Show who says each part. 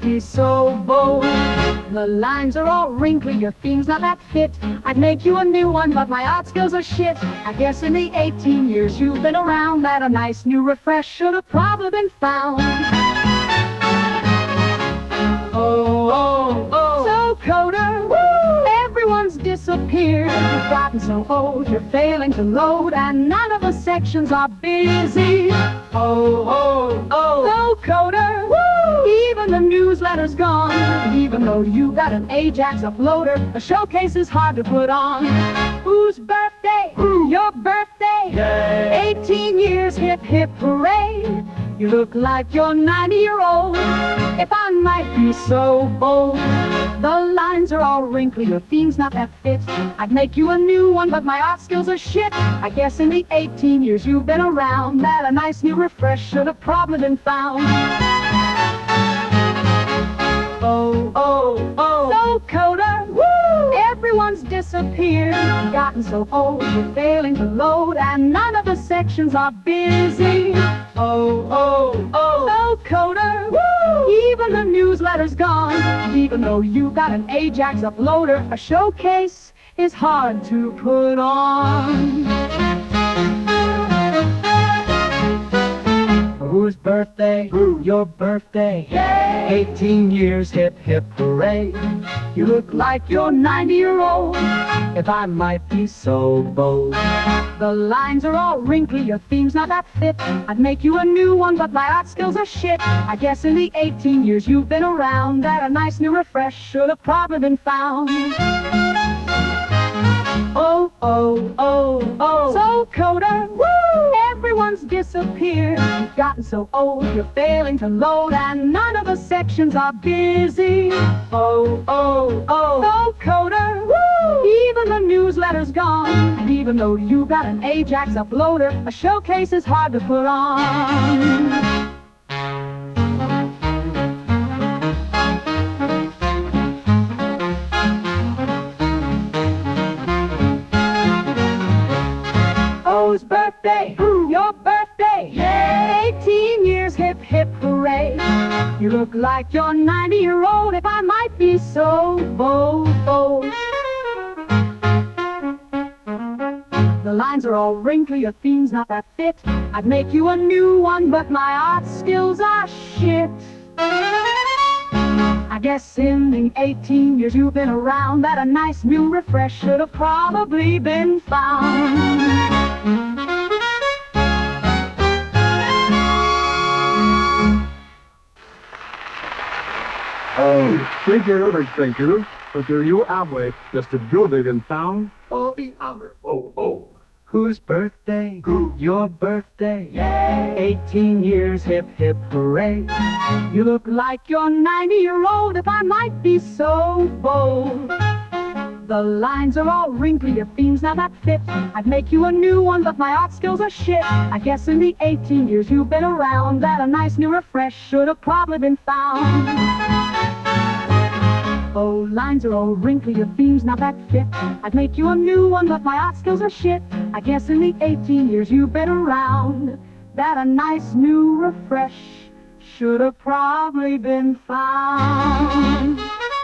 Speaker 1: be so bold. The lines are all wrinkly, your theme's not that fit. I'd make you a new one, but my art skills are shit. I guess in the 18 years you've been around, that a nice new refresh should have probably been found. Oh, oh, oh. So coder, woo, everyone's disappeared. You've gotten so old, you're failing to load, and none of the sections are busy. Oh, oh, oh. So coder, woo, even the newsletter's gone. Even though you got an Ajax uploader, a showcase is hard to put on. Whose birthday? Your birthday.
Speaker 2: Yay.
Speaker 1: 18 years, hip hip hooray. You look like you're 90-year-old. If I might be so bold, the lines are all wrinkly, your theme's not that fit. I'd make you a new one, but my art skills are shit. I guess in the 18 years you've been around, that a nice new refresh should have probably been found. Oh, oh, oh. So coder, woo, everyone's disappeared. You've gotten so old, you're failing to load, and none of the sections are busy. Oh, oh, oh. So coder, woo, even the newsletter's gone. Even though you got an Ajax uploader, a showcase is hard to put on. Whose birthday? Your birthday.
Speaker 2: Yay.
Speaker 1: 18 years, hip hip hooray. You look like you're 90-year-old. If I might be so bold, the lines are all wrinkly, your theme's not that fit. I'd make you a new one, but my art skills are shit. I guess in the 18 years you've been around, that a nice new refresh should have probably been found. Oh, oh, oh, oh. So coder, woo, everyone's disappeared. You've gotten so old, you're failing to load, and none of the sections are busy. Oh, oh, oh. So coder, woo, even the newsletter's gone. And even though you got an Ajax uploader, a showcase is hard to put on. Whose birthday? Your birthday.
Speaker 2: Yay.
Speaker 1: 18 years, hip hip hooray. You look like you're 90-year-old, if I might be so bold, bold. The lines are all wrinkly, your theme's not that fit. I'd make you a new one, but my art skills are shit. I guess in the 18 years you've been around, that a nice new refresh should have probably been found.
Speaker 2: Oh, thank you. But do you Amway just to build it in town? Oh, the other. Oh, oh.
Speaker 1: Whose birthday? Your birthday.
Speaker 2: Yay.
Speaker 1: 18 years, hip hip hooray. You look like you're 90-year-old, if I might be so bold. The lines are all wrinkly, your theme's not that fit. I'd make you a new one, but my art skills are shit. I guess in the 18 years you've been around, that a nice new refresh should have probably been found. Oh, lines are all wrinkly, your theme's not that fit. I'd make you a new one, but my art skills are shit. I guess in the 18 years you've been around, that a nice new refresh should have probably been found.